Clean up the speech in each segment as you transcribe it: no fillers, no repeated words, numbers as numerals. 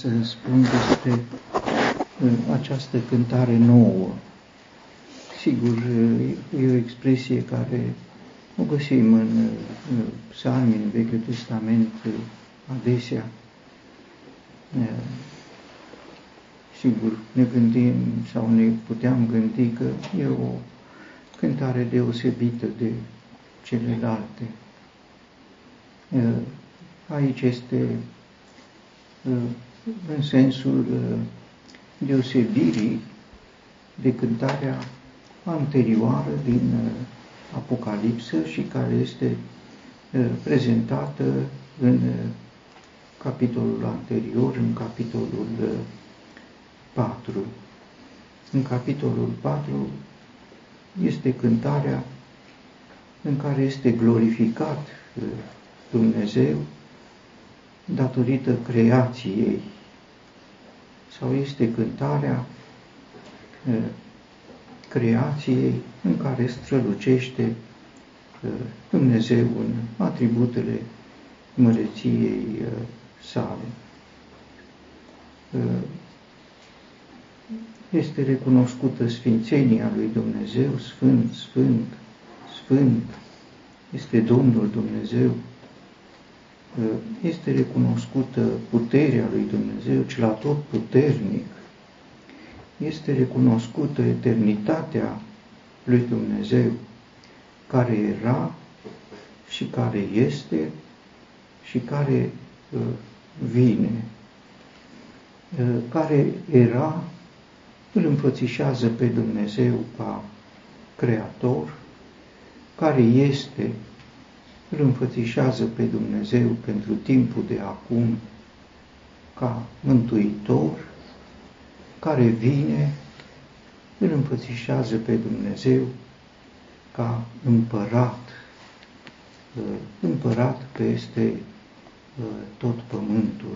Să spun despre această cântare nouă. Sigur, e o expresie care o găsim în psalmi, în Vechiul Testament, adesea. Sigur, ne gândim sau ne puteam gândi că e o cântare deosebită de celelalte. Aici este în sensul deosebirii de cântarea anterioară din Apocalipsă și care este prezentată în capitolul anterior, în capitolul 4. În capitolul 4 este cântarea în care este glorificat Dumnezeu datorită creației, sau este cântarea creației în care strălucește Dumnezeu în atributele măreției sale. Este recunoscută sfințenia lui Dumnezeu, Sfânt, Sfânt, Sfânt, este Domnul Dumnezeu. Este recunoscută puterea lui Dumnezeu, cel atotputernic. Este recunoscută eternitatea lui Dumnezeu, care era și care este și care vine. Care era, îl înfățișează pe Dumnezeu ca Creator, care este, îl înfățișează pe Dumnezeu pentru timpul de acum ca Mântuitor, care vine, îl înfățișează pe Dumnezeu ca Împărat, Împărat peste tot pământul.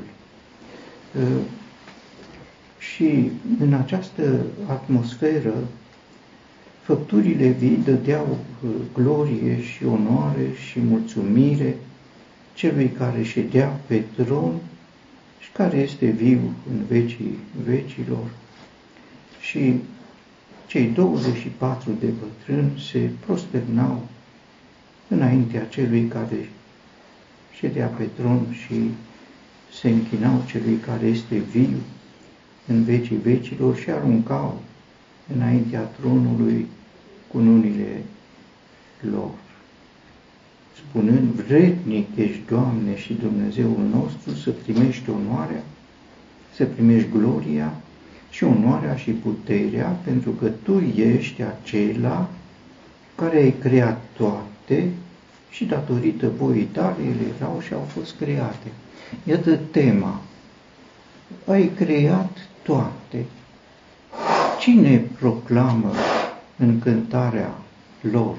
Și în această atmosferă, făpturile vii dădeau glorie și onoare și mulțumire celui care ședea pe tron și care este viu în vecii vecilor. Și cei 24 de bătrâni se prosternau înaintea celui care ședea pe tron și se închinau celui care este viu în vecii vecilor și aruncau înaintea tronului cununile lor, spunând: vrednic ești, Doamne și Dumnezeul nostru, să primești onoarea, să primești gloria și onoarea și puterea, pentru că Tu ești acela care ai creat toate și datorită voii Tale ele erau și au fost create. Iată tema. Ai creat toate. Cine proclamă în cântarea lor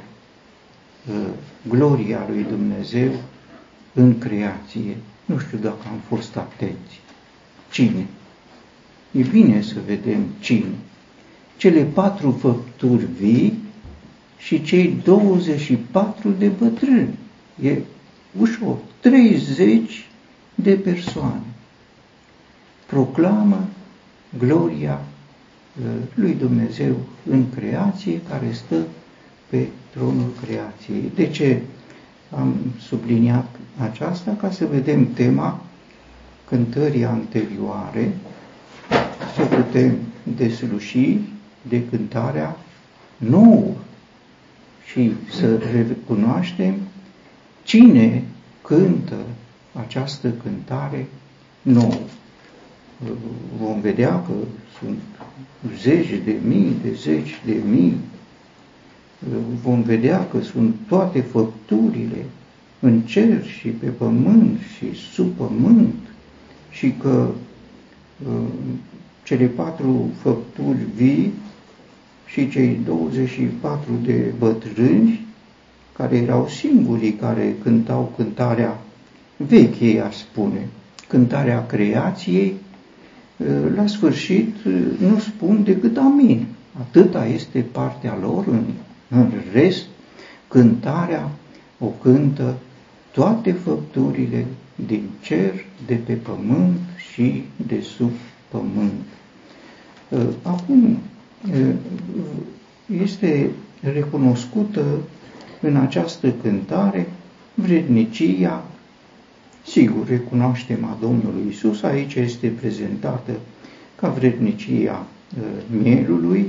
gloria lui Dumnezeu în creație? Nu știu dacă am fost atenți. Cine? E bine să vedem cine. Cele 4 făpturi vii și cei 24 de bătrâni. E ușor. 30 de persoane proclamă gloria lui Dumnezeu în creație, care stă pe tronul creației. De ce am subliniat aceasta? Ca să vedem tema cântării anterioare, să putem desluși de cântarea nouă și să recunoaștem cine cântă această cântare nouă. Vom vedea că sunt zeci de mii, vom vedea că sunt toate făpturile în cer și pe pământ și sub pământ și că cele 4 făpturi vii și cei 24 de bătrâni, care erau singurii care cântau cântarea veche, aș spune, cântarea creației, la sfârșit nu spun decât amin. Atâta este partea lor, în rest, cântarea o cântă toate făpturile din cer, de pe pământ și de sub pământ. Acum este recunoscută în această cântare vrednicia, sigur, recunoaștem a Domnului Iisus, aici este prezentată ca vrednicia mielului,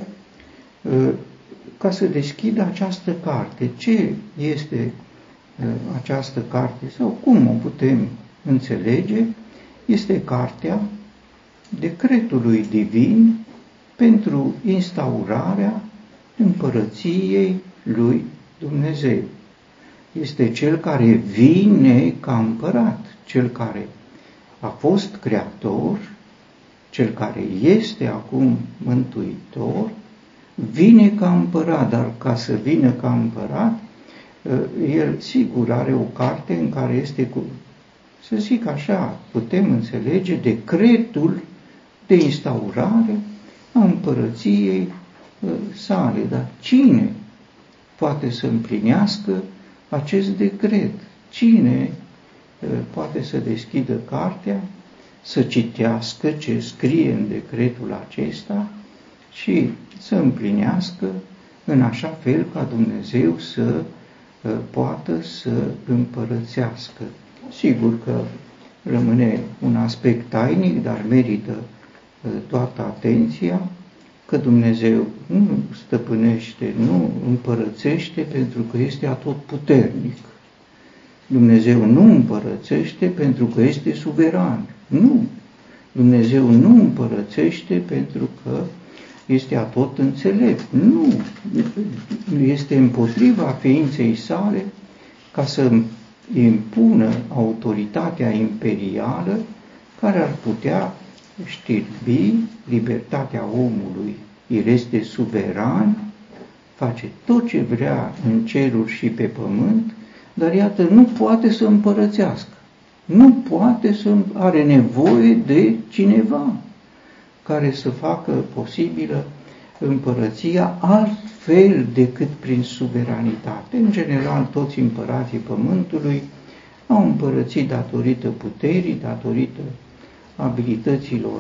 ca să deschidă această carte. Ce este această carte sau cum o putem înțelege? Este cartea decretului divin pentru instaurarea împărăției lui Dumnezeu. Este Cel care vine ca împărat, Cel care a fost creator, Cel care este acum mântuitor, vine ca împărat, dar ca să vină ca împărat, el sigur are o carte în care este, să zic așa, putem înțelege decretul de instaurare a împărăției sale. Dar cine poate să împlinească acest decret? Cine poate să deschidă cartea, să citească ce scrie în decretul acesta și să împlinească în așa fel ca Dumnezeu să poată să împărățească? Sigur că rămâne un aspect tainic, dar merită toată atenția, că Dumnezeu nu stăpânește, nu împărățește pentru că este atotputernic. Dumnezeu nu împărățește pentru că este suveran. Nu. Dumnezeu nu împărățește pentru că este atot înțelept. Nu. Este împotriva ființei sale ca să impună autoritatea imperială care ar putea știrbi libertatea omului. El este suveran, face tot ce vrea în ceruri și pe pământ, dar iată, nu poate să împărățească. Nu poate să are nevoie de cineva care să facă posibilă împărăția altfel decât prin suveranitate. În general, toți împărații pământului au împărățit datorită puterii, datorită abilităților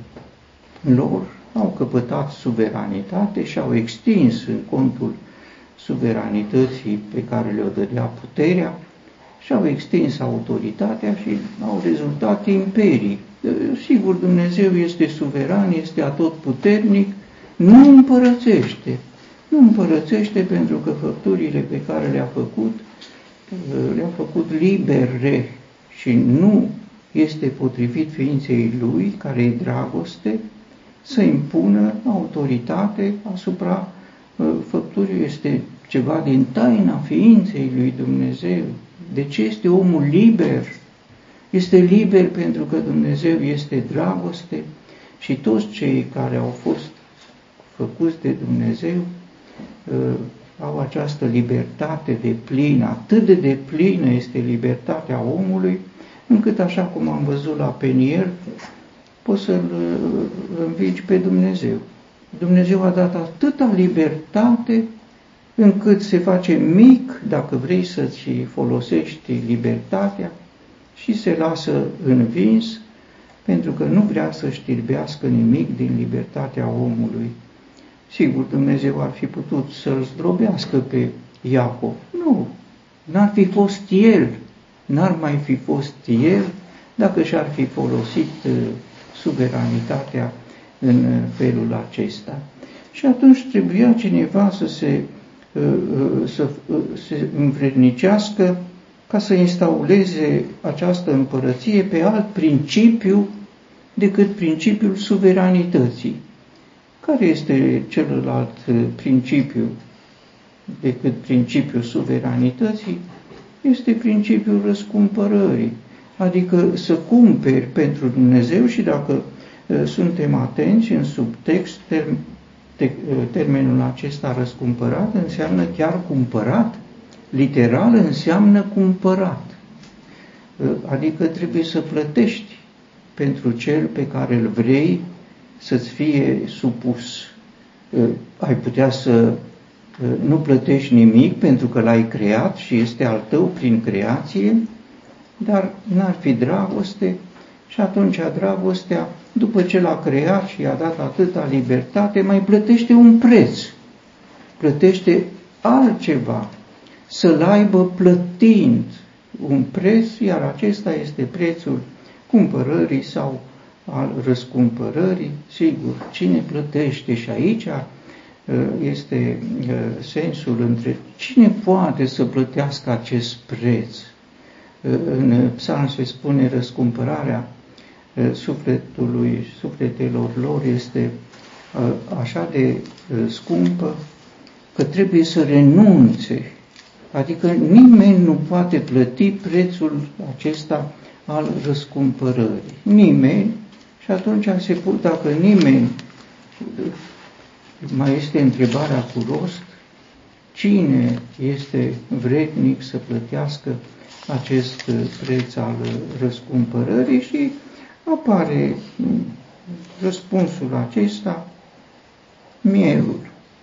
lor, au căpătat suveranitate și au extins în contul suveranității pe care le-o dădea puterea și au extins autoritatea și au rezultat imperii. Sigur, Dumnezeu este suveran, este atotputernic, nu împărățește. Nu împărățește pentru că făpturile pe care le-a făcut libere și nu este potrivit ființei Lui, care e dragoste, să impună autoritate asupra făpturii. Este ceva din taina ființei lui Dumnezeu. De ce este omul liber? Este liber pentru că Dumnezeu este dragoste și toți cei care au fost făcuți de Dumnezeu au această libertate de plină. Atât de deplină este libertatea omului, încât, așa cum am văzut la Peniel, poți să-L învingi pe Dumnezeu. Dumnezeu a dat atâta libertate încât se face mic, dacă vrei să-ți folosești libertatea, și se lasă învins, pentru că nu vrea să știrbească nimic din libertatea omului. Sigur, Dumnezeu ar fi putut să-l zdrobească pe Iacov. Nu, n-ar fi fost el, n-ar mai fi fost el dacă și-ar fi folosit suveranitatea în felul acesta. Și atunci trebuia cineva să se învrednicească ca să instaureze această împărăție pe alt principiu decât principiul suveranității. Care este celălalt principiu decât principiul suveranității? Este principiul răscumpărării, adică să cumperi pentru Dumnezeu și dacă suntem atenți în subtext, termenul acesta răscumpărat înseamnă chiar cumpărat, literal înseamnă cumpărat, adică trebuie să plătești pentru cel pe care îl vrei să-ți fie supus. Ai putea să nu plătești nimic pentru că l-ai creat și este al tău prin creație, dar n-ar fi dragoste Și atunci dragostea, după ce l-a creat și i-a dat atâta libertate, mai plătește un preț. Plătește altceva, să-l aibă plătind un preț, iar acesta este prețul cumpărării sau al răscumpărării. Sigur, cine plătește? Și aici este sensul între cine poate să plătească acest preț. În psalm se spune răscumpărarea sufletelor lor este așa de scumpă că trebuie să renunțe. Adică nimeni nu poate plăti prețul acesta al răscumpărării. Nimeni. Și atunci dacă nimeni, mai este întrebarea cu rost, cine este vrednic să plătească acest preț al răscumpărării? Și apare răspunsul acesta, mielul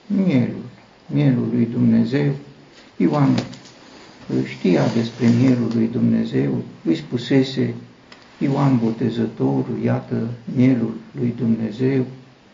lui Dumnezeu. Ioan știa despre mielul lui Dumnezeu, îi spusese Ioan Botezătorul, iată mielul lui Dumnezeu.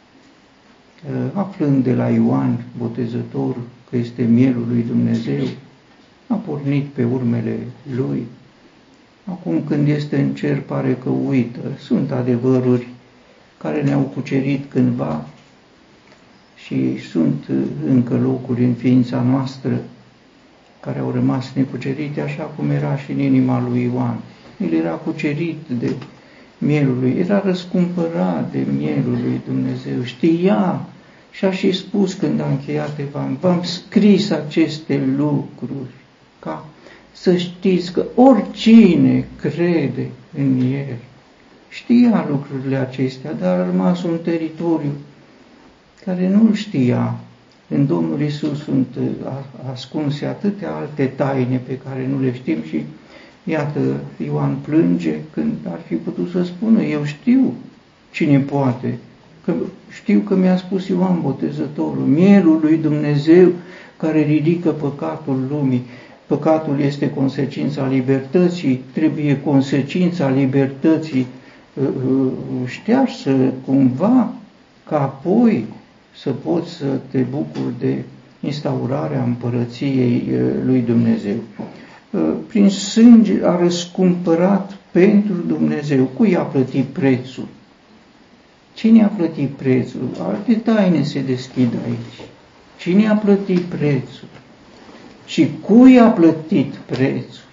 Aflând de la Ioan Botezătorul că este mielul lui Dumnezeu, a pornit pe urmele lui. Acum când este în cer pare că uită. Sunt adevăruri care ne-au cucerit cândva și sunt încă locuri în ființa noastră care au rămas necucerite, așa cum era și în inima lui Ioan. El era cucerit de mielul lui, era răscumpărat de mielul lui Dumnezeu, știa și a și spus când a încheiat Evanghelia, v-am scris aceste lucruri ca să știți că oricine crede în El. Știa lucrurile acestea, dar a rămas un teritoriu care nu-l știa. În Domnul Iisus sunt ascunse atâtea alte taine pe care nu le știm și iată, Ioan plânge când ar fi putut să spună, eu știu cine poate, că știu că mi-a spus Ioan Botezătorul, mielul lui Dumnezeu care ridică păcatul lumii. Păcatul este consecința libertății, trebuie consecința libertății ștearsă cumva, ca apoi să poți să te bucuri de instaurarea împărăției lui Dumnezeu. Prin sânge a răscumpărat pentru Dumnezeu. Cui a plătit prețul? Cine a plătit prețul? Alte taine se deschid aici. Cine a plătit prețul? Și cui a plătit prețul?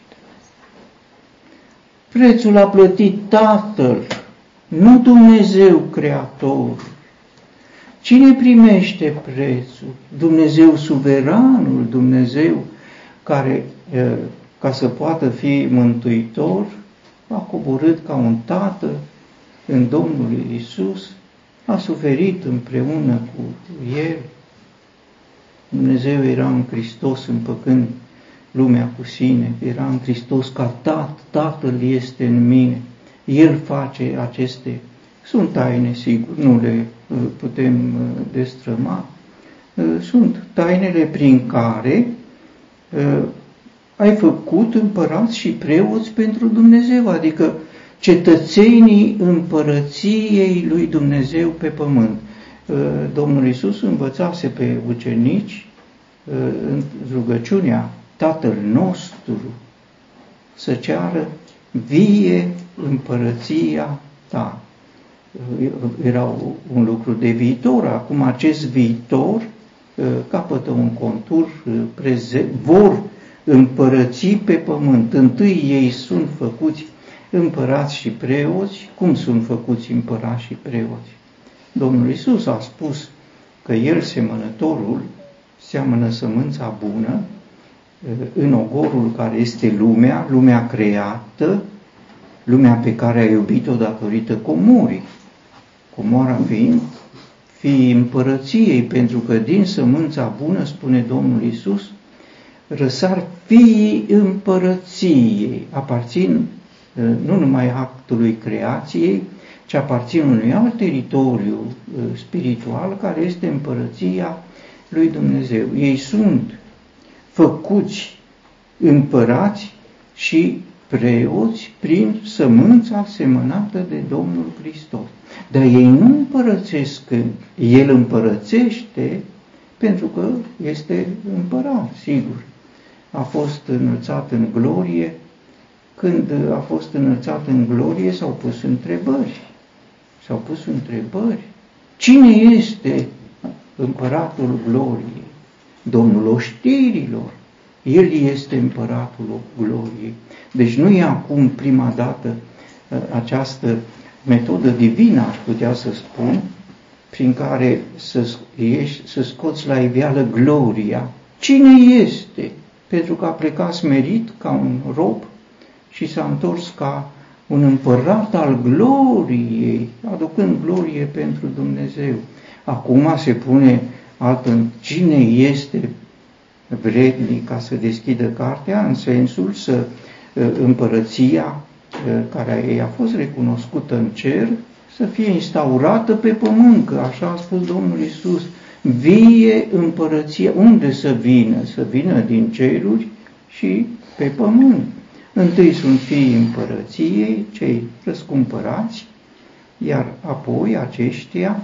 Prețul a plătit Tatăl, nu Dumnezeu Creatorul. Cine primește prețul? Dumnezeu suveranul, Dumnezeu care, ca să poată fi mântuitor, a coborât ca un tată în Domnul Iisus, a suferit împreună cu El. Dumnezeu era în Hristos împăcând lumea cu sine, era în Hristos ca Tatăl este în mine. El face aceste, sunt taine, sigur, nu le putem destrăma, sunt tainele prin care ai făcut împărați și preoți pentru Dumnezeu, adică cetățenii împărăției lui Dumnezeu pe pământ. Domnul Iisus învățase pe ucenici în rugăciunea Tatăl nostru să ceară vie împărăția ta. Era un lucru de viitor, acum acest viitor capătă un contur prezent, vor împărăți pe pământ. Întâi ei sunt făcuți împărați și preoți. Cum sunt făcuți împărați și preoți? Domnul Iisus a spus că El, semănătorul, seamănă sămânța bună în ogorul care este lumea creată, lumea pe care a iubit-o datorită comorii. Comoara fiind fiii împărăției, pentru că din sămânța bună, spune Domnul Iisus, răsar fiii împărăției, aparțin nu numai actului creației, ci aparțin unui alt teritoriu spiritual care este împărăția lui Dumnezeu. Ei sunt făcuți împărați și preoți prin sămânța semănată de Domnul Hristos. Dar ei nu împărățesc când El împărățește, pentru că este împărat, sigur. A fost înălțat în glorie. Când a fost înălțat în glorie, s-au pus întrebări. S-au pus întrebări. Cine este împăratul gloriei? Domnul oștirilor. El este împăratul gloriei. Deci nu e acum prima dată această metodă divină, aș putea să spun, prin care să scoți la iveală gloria. Cine este? Pentru că a plecat smerit ca un rob și s-a întors ca un împărat al gloriei, aducând glorie pentru Dumnezeu. Acum se pune cine este vrednic ca să deschidă cartea, în sensul să împărăția care ei a fost recunoscută în cer, să fie instaurată pe pământ, că așa a spus Domnul Iisus, vie împărăția. Unde să vină? Să vină din ceruri și pe pământ. Întâi sunt fiii împărăției, cei răscumpărați, iar apoi aceștia,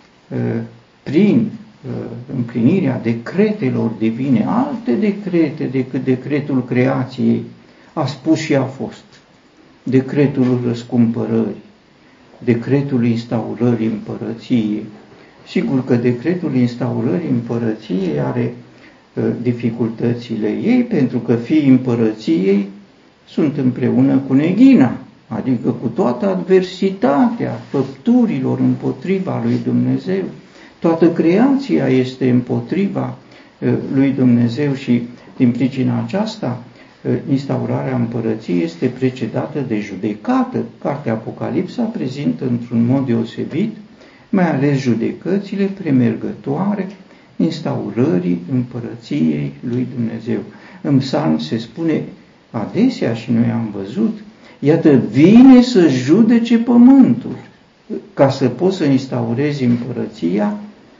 prin împlinirea decretelor divine, alte decrete decât decretul creației, a spus și a fost. Decretul răscumpărării, decretul instaurării împărăției. Sigur că decretul instaurării împărăției are dificultățile ei, pentru că fiii împărăției sunt împreună cu neghina, adică cu toată adversitatea făpturilor împotriva lui Dumnezeu. Toată creația este împotriva lui Dumnezeu și din pricina aceasta instaurarea împărăției este precedată de judecată. Cartea Apocalipsa prezintă într-un mod deosebit, mai ales judecățile premergătoare instaurării împărăției lui Dumnezeu. În Psalm se spune adesea și noi am văzut, iată, vine să judece pământul. Ca să poți să instaurezi împărăția,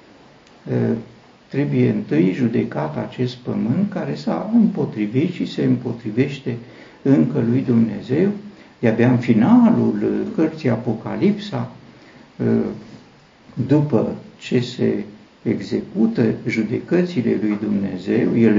trebuie întâi judecat acest pământ care s-a împotrivit și se împotrivește încă lui Dumnezeu. De-abia în finalul cărții Apocalipsa, după ce se execută judecățile lui Dumnezeu, El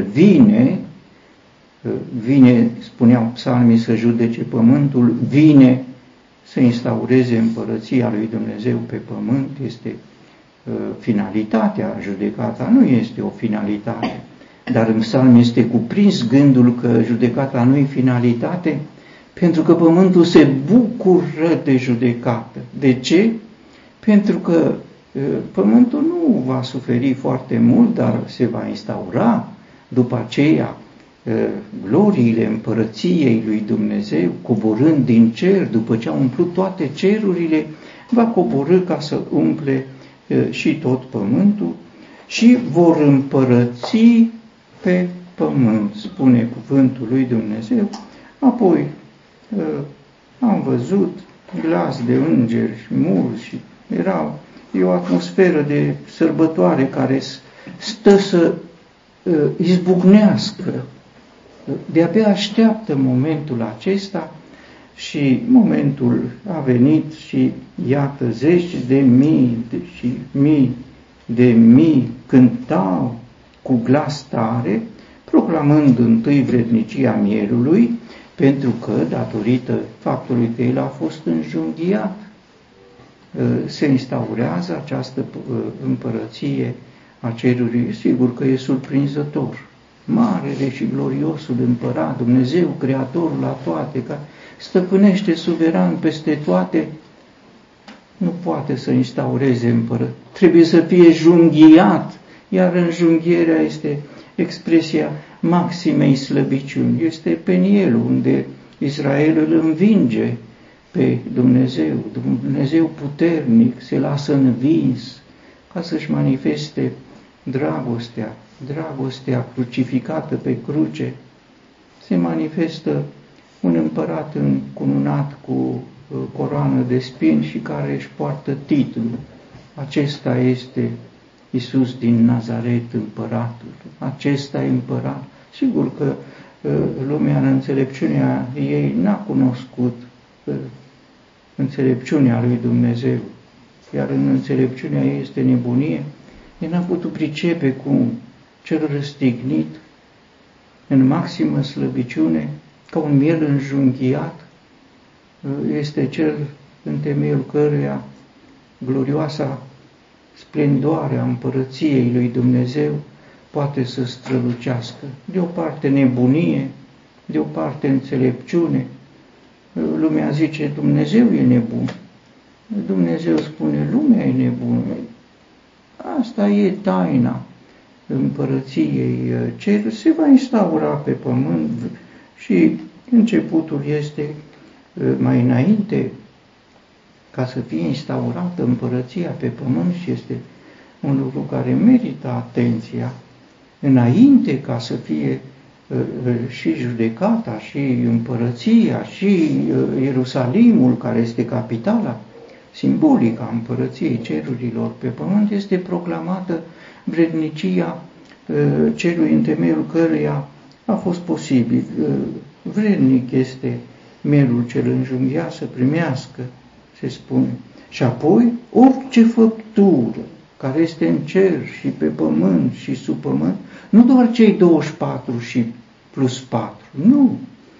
vine, spuneau psalmii, să judece pământul, vine să instaureze împărăția lui Dumnezeu pe pământ, este finalitatea, judecata nu este o finalitate, dar în psalm este cuprins gândul că judecata nu e finalitate, pentru că pământul se bucură de judecată. De ce? Pentru că pământul nu va suferi foarte mult, dar se va instaura după aceea gloriile împărăției lui Dumnezeu, coborând din cer, după ce au umplut toate cerurile, va coborî ca să umple și tot pământul și vor împărăți pe pământ, spune cuvântul lui Dumnezeu. Apoi am văzut glas de îngeri mulți și era o atmosferă de sărbătoare care stă să izbucnească. De-abia așteaptă momentul acesta și momentul a venit și iată zeci de mii și mii de mii cântau cu glas tare, proclamând întâi vrednicia mielului, pentru că, datorită faptului că el a fost înjunghiat, se instaurează această împărăție a cerului. Sigur că e surprinzător. Marele și gloriosul împărat, Dumnezeu, Creatorul la toate, care stăpânește suveran peste toate, nu poate să instaureze împărăție. Trebuie să fie junghiat, iar înjunghierea este expresia maximei slăbiciuni. Este penielul unde Israel îl învinge pe Dumnezeu. Dumnezeu puternic se lasă învins ca să-și manifeste dragostea crucificată pe cruce. Se manifestă un împărat încununat cu coroană de spini și care își poartă titlul. Acesta este Iisus din Nazaret, împăratul. Acesta e împărat. Sigur că lumea în înțelepciunea ei n-a cunoscut înțelepciunea lui Dumnezeu, iar în înțelepciunea ei este nebunie, el n-a putut pricepe cum cel răstignit în maximă slăbiciune, ca un miel înjunghiat, este cel în temeiul căruia glorioasa splendoare a împărăției lui Dumnezeu poate să strălucească. De o parte nebunie, de o parte înțelepciune. Lumea zice, Dumnezeu e nebun. Dumnezeu spune, lumea e nebună. Asta e taina împărăției cer. Se va instaura pe pământ și începutul este mai înainte ca să fie instaurată împărăția pe pământ și este un lucru care merită atenția. Înainte ca să fie și judecata, și împărăția, și Ierusalimul, care este capitala simbolică a împărăției cerurilor pe pământ, este proclamată vrednicia celui în temeiul căruia a fost posibil. Vrednic este mielul cel înjunghiat să primească, se spune. Și apoi orice făptură care este în cer și pe pământ și sub pământ, nu doar cei 24 și plus 4, nu.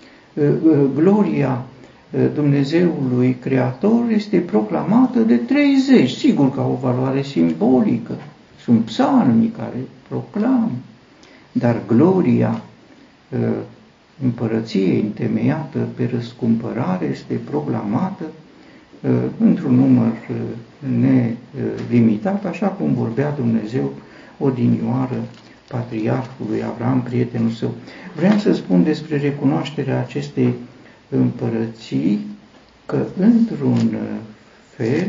Gloria Dumnezeului Creator este proclamată de 30, sigur ca o valoare simbolică. Sunt psalmii care proclamă, dar gloria împărăției întemeiată pe răscumpărare este proclamată într-un număr nelimitat, așa cum vorbea Dumnezeu odinioară patriarhului Avram, prietenul său. Vreau să spun despre recunoașterea acestei împărății că într-un fel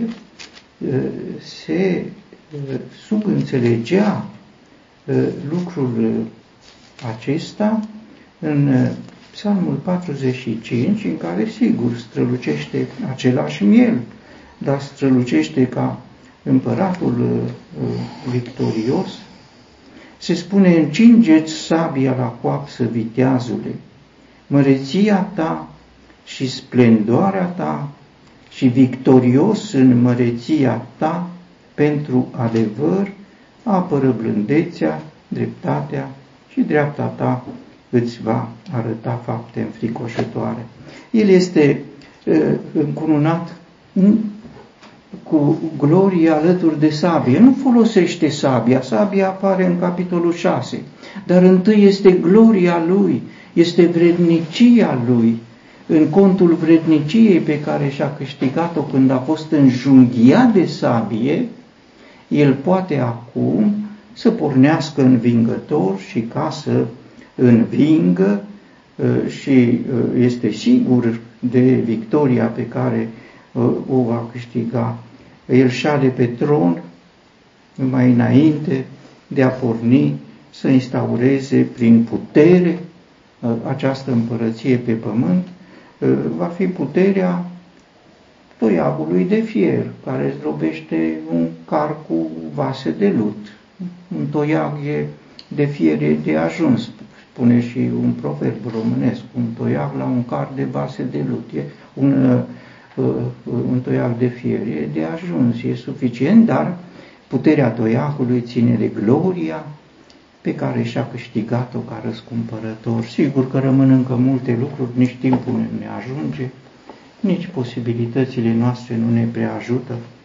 se subînțelegea lucrul acesta în Psalmul 45, în care, sigur, strălucește același miel, dar strălucește ca împăratul victorios. Se spune, încingeți sabia la coapsă, viteazule, măreția ta și splendoarea ta și victorios în măreția ta, pentru adevăr, apără blândețea, dreptatea și dreapta ta îți va arăta fapte înfricoșătoare. El este încununat cu glorie alături de sabie. Nu folosește sabia, sabia apare în capitolul 6, dar întâi este gloria lui, este vrednicia lui, în contul vredniciei pe care și-a câștigat-o când a fost înjunghiat de sabie, el poate acum să pornească învingător și ca să învingă și este sigur de victoria pe care o va câștiga. El șade pe tron mai înainte de a porni să instaureze prin putere această împărăție pe pământ. Va fi puterea toiagului de fier, care zdrobește un car cu vase de lut. Un toiag de fier e de ajuns, spune și un proverb românesc, un toiag la un car de vase de lut. E un toiag de fier e de ajuns, e suficient, dar puterea toiagului ține de gloria pe care și-a câștigat-o ca răscumpărător. Sigur că rămân încă multe lucruri, nici timpul nu ne ajunge, nici posibilitățile noastre nu ne prea ajută.